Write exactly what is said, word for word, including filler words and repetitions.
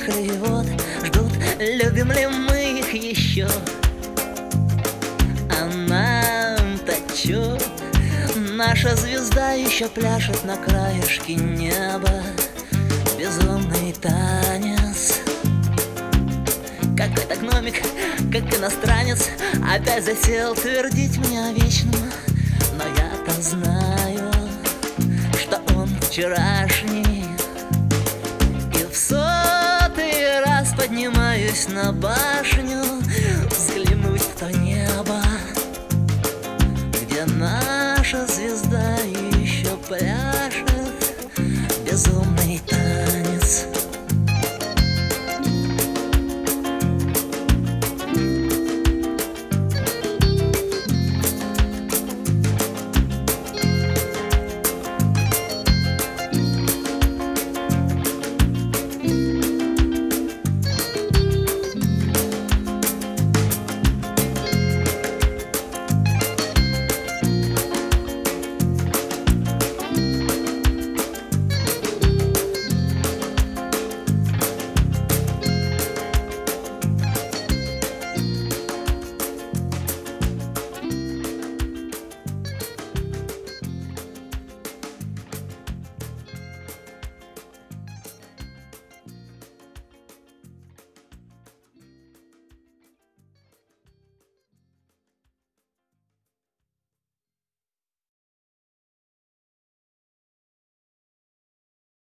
приехали, и вот ждут, любим ли мы их еще. А нам-то чё? Наша звезда еще пляшет на краешке неба. Безумный танец. Какой-то гномик, как иностранец, опять засел твердить мне о вечном. Но я-то знаю, что он вчерашний. И в сотый раз поднимаюсь на башню,